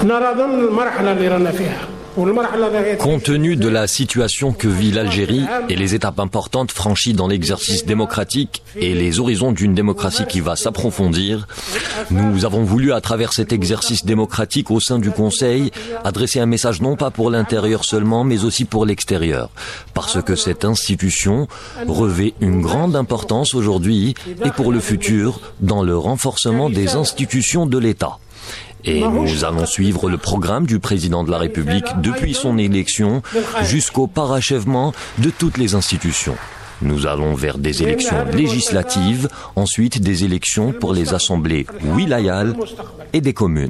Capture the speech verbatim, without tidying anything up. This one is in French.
Compte tenu de la situation que vit l'Algérie et les étapes importantes franchies dans l'exercice démocratique et les horizons d'une démocratie qui va s'approfondir, nous avons voulu, à travers cet exercice démocratique au sein du Conseil, adresser un message non pas pour l'intérieur seulement, mais aussi pour l'extérieur, parce que cette institution revêt une grande importance aujourd'hui et pour le futur dans le renforcement des institutions de l'État. Et nous allons suivre le programme du président de la République depuis son élection jusqu'au parachèvement de toutes les institutions. Nous allons vers des élections législatives, ensuite des élections pour les assemblées wilayales et des communes.